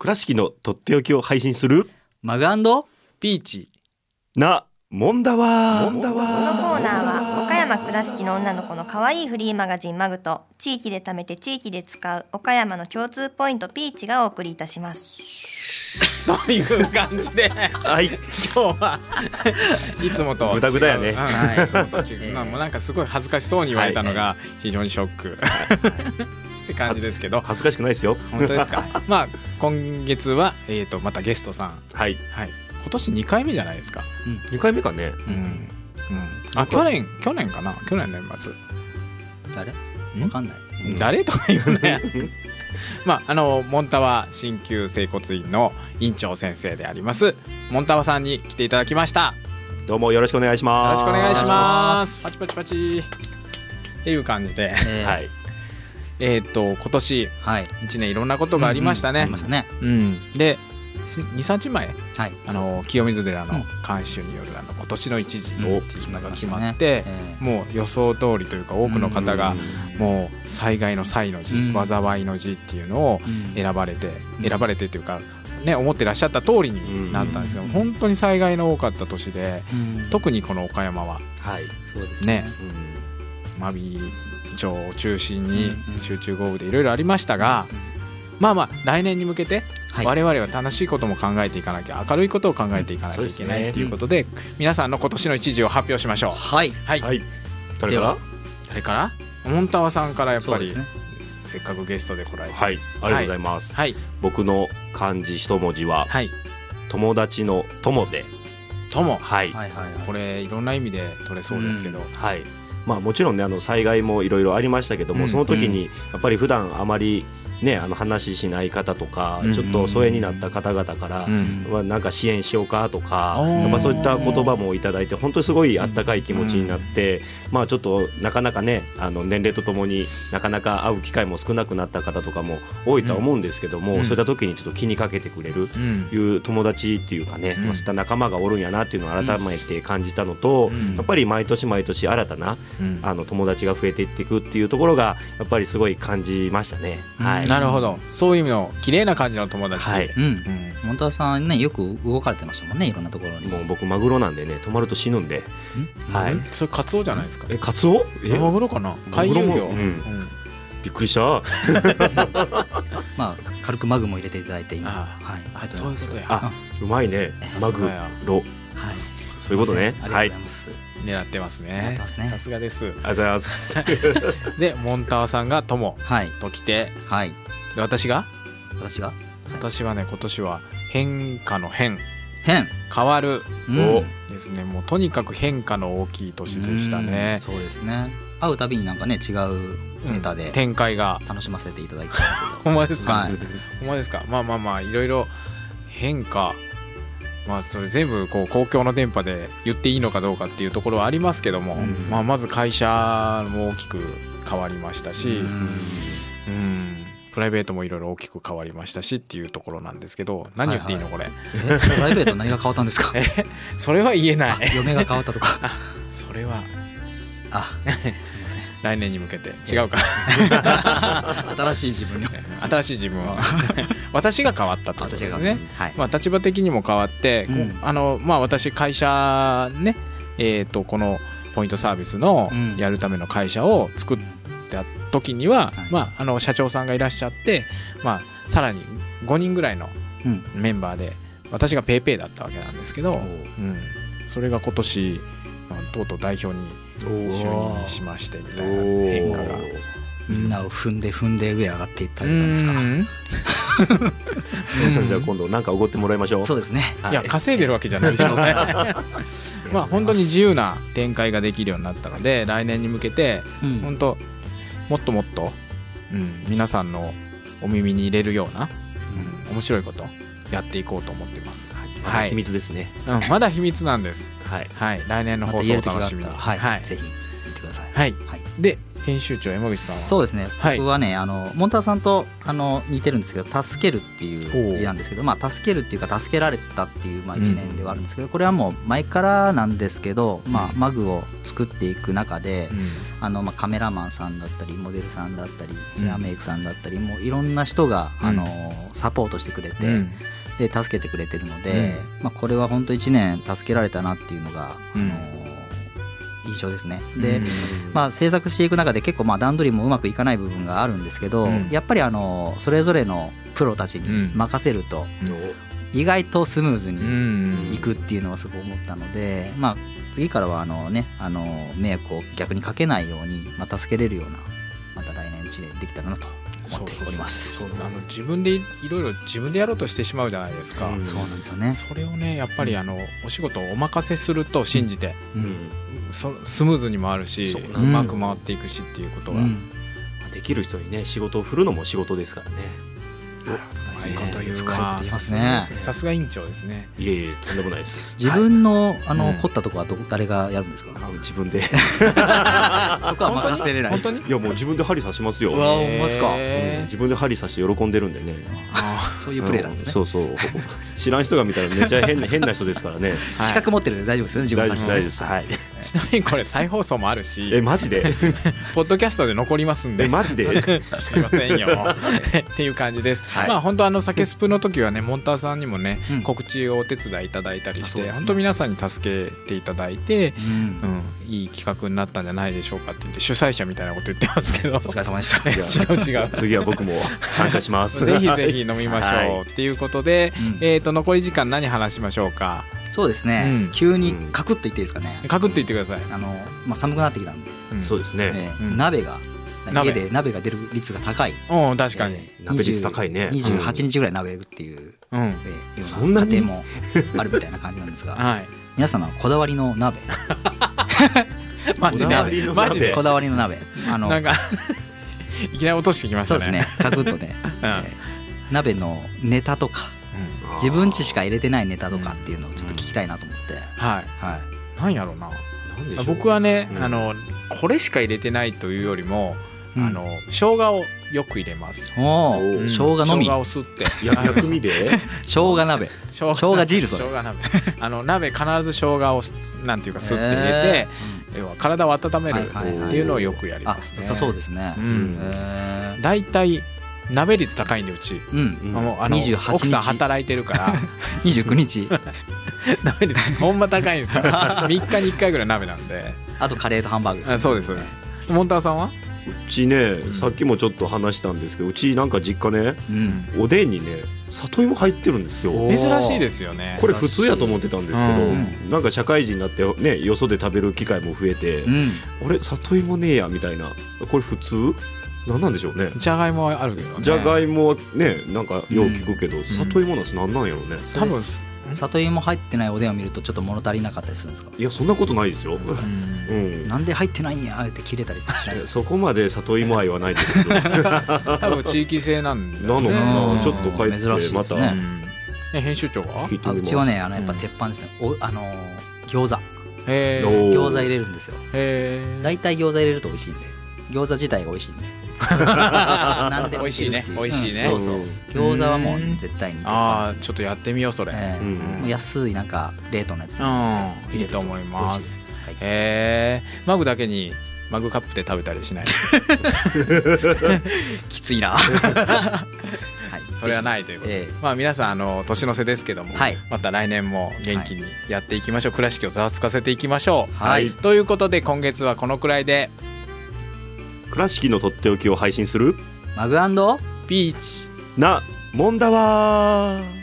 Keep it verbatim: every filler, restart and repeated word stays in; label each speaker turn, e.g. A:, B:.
A: 倉敷のとっておきを配信する
B: マグ&
C: ピーチ
A: なもんだわ。
D: このコーナーは岡山倉敷の女の子の可愛いフリーマガジンマグと地域で貯めて地域で使う岡山の共通ポイントピーチがお送りいたします。
C: という感じで、
A: はい、
C: 今日はいつもと違う
A: グダグダやね、
C: うんはい、いつもと違う、もうなんかすごい恥ずかしそうに言われたのが非常にショック、はい、って感じですけど、
A: 恥ずかしくないですよ。
C: 本当ですか。まあ今月は、えー、とまたゲストさん、
A: はい
C: はい、今年にかいめじゃないですか、
A: うん、にかいめかね、
C: うんうん、あ去年去年かな去年年末
B: 誰わかんない、
C: うん、誰とか言うねまああのモンタワ鍼灸整骨院の院長先生でありますモンタワさんに来ていただきました。
A: どうもよろしくお願いします。
C: よろしくお願いします。パチパチパチっていう感じで、
B: えー、
C: はい、えー、っと今年いちねんいろんなことがありましたね。
B: ありましたね。
C: うん、でにさんにちまえ、
B: はい、
C: あの清水寺の監修によるあの今年の一時っていうのが決まって、
B: うんねえー、
C: もう予想通りというか多くの方がもう災害の災の字、うん、災いの字っていうのを選ばれて、うん、選ばれてというかね、思ってらっしゃった通りになったんですけど、うん、本当に災害の多かった年で、うん、特にこの岡山は、
B: はい、そうです
C: ね、うん、真備町を中心に集中豪雨でいろいろありましたが、うん、まあまあ来年に向けて我々は楽しいことも考えていかなきゃ、明るいことを考えていかなきゃいけないということで、皆さんの今年の一時を発表しましょう。
B: はい、
C: はいはい、
A: 誰から
C: 誰からモンタワさんからやっぱり、ね、せっかくゲストで来られて、
A: はい、ありがとうございます、
C: はい、
A: 僕の漢字一文字は、はい、友達の友で
C: 友、
A: はい
B: はいはいはい、
C: これいろんな意味で取れそうですけど、うん、
A: はい、まあ、もちろんねあの災害もいろいろありましたけども、うん、その時にやっぱり普段あまりね、あの話しない方とか、うん、ちょっと疎遠になった方々から、うん、まあ、なんか支援しようかとか、やっぱそういった言葉もいただいて本当にすごいあったかい気持ちになって、うん、まあちょっとなかなかねあの年齢とともになかなか会う機会も少なくなった方とかも多いとは思うんですけども、うん、そういった時にちょっと気にかけてくれる、うん、いう友達っていうかね、うん、まあ、そういった仲間がおるんやなっていうのを改めて感じたのと、うん、やっぱり毎年毎年新たな、うん、あの友達が増えていっていくっていうところがやっぱりすごい感じましたね、
C: うん、
A: はい、
C: なるほど、そういう意味の綺麗な感じの友達、はい、
B: うんうん、モンタワさんねよく動かれてましたもんね、いろんなところに。
A: もう僕マグロなんでね止まると死ぬんで、
C: ん、はい、それカツオじゃないですか。
A: えカツオ？え
C: マグロかな、海遊魚、うんうん、
A: びっくりした
B: まあ軽くマグも入れていただいて今、
C: あ、はい、あ、そういうことや、
A: あ、うまいね、マグロ、はい、そういうことね、
B: ありがとうございます、
C: 狙ってますね。さすがです。
A: ありがとうございます
C: でモンタワさんが友ときて、
B: はい、
C: で私が
B: 私が
C: 私はね今年は変化の変
B: 変
C: 変わる、
B: うん、
C: ですね。もうとにかく変化の大きい年でしたね。
B: そうですね。会うたびになんかね違うネタで、
C: うん、展開が
B: 楽しませていただいてますけど
C: ほんまですか、
B: はい、
C: ほんまですか。まあまあまあいろいろ変化、まあそれ全部こう公共の電波で言っていいのかどうかっていうところはありますけども、うん、まあまず会社も大きく変わりましたし、うん、うん、プライベートもいろいろ大きく変わりましたしっていうところなんですけど、何言っていいの、はいはい、これ
B: プライベート何が変わったんですか
C: えそれは言えない。
B: 嫁が変わったとか
C: それは
B: あすいません
C: 来年に向けて違うか
B: 新しい自分に
C: 新しい自分は私が変わったということですね、
B: はい、
C: まあ、立場的にも変わって、うん、あのまあ、私会社ね、えー、とこのポイントサービスのやるための会社を作った時には、うん、まあ、あの社長さんがいらっしゃって、まあ、さらにごにんぐらいのメンバーで、うん、私がペイペイだったわけなんですけど、うん、それが今年、まあ、とうとう代表に就任しましてみたいな変化が、
B: みんなを踏んで踏んで上上がっていったりですか。
A: じゃあ今度何かおごってもらいましょう。
B: そうですね、
C: はい、いや稼いでるわけじゃないけどねまあ本当に自由な展開ができるようになったので、来年に向けて本当もっともっと、うん、皆さんのお耳に入れるような、うん、面白いことやっていこうと思ってます。
A: まだ秘密ですね、
C: はい、うん、まだ秘密なんです。
A: はい、
C: はい、来年の放送をお楽しみに、
B: はいはい、ぜひ見てください。
C: はい、はい、で、 編集長山口さんは。
B: そうですね、
C: はい、
B: 僕はねあのモンターさんとあの似てるんですけど助けるっていう字なんですけど、まあ、助けるっていうか助けられたっていうまあいちねんではあるんですけど、これはもう前からなんですけど、まあ、マグを作っていく中で、うん、あのまあカメラマンさんだったりモデルさんだったりヘアメイクさんだったり、もういろんな人があのサポートしてくれて、うん、で助けてくれてるので、うん、まあ、これは本当いちねん助けられたなっていうのが、うん、あの印象ですね。で、まあ、制作していく中で結構まあ段取りもうまくいかない部分があるんですけど、うん、やっぱりあのそれぞれのプロたちに任せると意外とスムーズにいくっていうのはすごい思ったので、まあ、次からはあの、ね、あの迷惑を逆にかけないように、まあ、助けれるようなまた来年いちねんできたらなと思っております。
C: そうそうそう、あの自分でいろいろ自分でやろうとしてしまうじゃないですか、
B: うん、そうなんですよね。
C: それをねやっぱりあのお仕事をお任せすると信じて、うんうん、そスムーズに回るし、うまく回っていくしっていうことが、うん、
A: できる人にね仕事を振るのも仕事ですからね。
C: うまいこと言うわ、さすが院長ですね。
A: いえいえとんでもないです。
B: 自分のあの凝ったとこはど誰がやるんですか？
A: あ自分で
B: そこは任せれない。
C: 本当に？
A: いやもう自分で針刺しますよ。
B: うわほんまですか、
A: うん、自分で針刺して喜んでるんでね。
B: あそういうプレーなんですね。
A: そうそう知らん人が見たらめっちゃ変な変な人ですからね。
B: 資格持ってるんで大丈夫ですよね。自分
A: 大丈夫です。はい。
C: ちなみにこれ再放送もあるし。
A: えマジで？
C: ポッドキャストで残りますんで。
A: えマジで？
C: 知りませんよ。っていう感じです。はい、まあ本当あの酒スプの時はねモンターさんにもね、うん、告知をお手伝いいただいたりして、ね、本当皆さんに助けていただいて、うんうん、いい企画になったんじゃないでしょうかって言って主催者みたいなこと言ってますけど。お
B: 疲れ様でし
C: た。違う違う。
A: 次は僕も参加します。
C: ぜひぜひ飲みましょう、はい、っていうことで、うん、えーと残り時間何話しましょうか。
B: そうですね、うん、急にカクッと言っていいですかね。
C: カクッと言ってください。
B: あの、まあ、寒くなってきたんで、
A: うん、そうですね、
B: えーうん、鍋が家で鍋が出る率が高い。
C: うん確かに、
A: えー、鍋率高いね。
B: にじゅうはちにちぐらい鍋っていう、うんえー、そんな家庭もあるみたいな感じなんですが、はい、皆様こだわりの鍋
C: マジでマジで
B: こだわりの鍋
C: あのなんかいきなり落としてきましたね。
B: そうですねカクッとね、うんえー、鍋のネタとか、うん、自分家しか入れてないネタとかっていうのをちょっと聞きたいなと思って、うん、はい、はい、
C: なんやろうな。僕はね、うん、あのこれしか入れてないというよりも、うん、あの生姜をよく入れます。
B: おー、うん、生姜のみ。
C: 生姜を吸って
A: 薬味で
B: 生姜鍋生姜汁それ。
C: 生姜鍋あの鍋必ず生姜をなんていうか吸って入れて、えー、要は体を温めるっていうのをよくやりますね。
B: あ、そうですね。
C: だいたい鍋率高いんでうち、うん、もうあの奥さん働いてるから
B: にじゅうくにち
C: 鍋率ほんま高いんですよみっかにいっかいぐらい鍋なんで。
B: あとカレーとハンバーグ、
C: ね、そうですそうです。モンターさんは？
A: うちね、うん、さっきもちょっと話したんですけど、うちなんか実家ね、うん、おでんにね里芋入ってるんですよ。
C: 珍しいですよね。
A: これ普通やと思ってたんですけど、うん、なんか社会人になってねよそで食べる機会も増えて、うん、あれ里芋ねえやみたいな。これ普通なんなんでしょうね。
C: じゃがいもはあるけどね。
A: じゃがいもはねなんかよう聞くけど、うん、里芋なんすなんなんやろうね。
C: 多分
B: 里芋入ってないおでんを見るとちょっと物足りなかったりするんですか？
A: いやそんなことないですよ、
B: うんうん、なんで入ってないんやって切れたりしないですか？
A: そこまで里芋愛はないですけど
C: 多分地域性なんだよね。
A: なのかな、ちょっと帰って
B: 珍しいですね。
C: え編集長は？
B: あうちはねあのやっぱ鉄板ですね、うん、おあの餃子へ餃子入れるんですよ。へだいたい餃子入れると美味しいんで、餃子自体が美味しいんで
C: なんで美味しいね美味しいね、
B: うん、そうそう餃子はもう絶対に。
C: ああちょっとやってみようそれ、え
B: ーうん、安いなんか冷凍のやつ
C: 入れると思います。はい、へえマグだけにマグカップで食べたりしない
B: きついな
C: はい、それはないということで、えー、まあ皆さんあの年の瀬ですけども、はい、また来年も元気にやっていきましょう、はい、倉敷をざわつかせていきましょう、はい、ということで今月はこのくらいで
A: 倉敷のとっておきを配信する
B: マグ&
C: ピーチ
A: なもんだわー。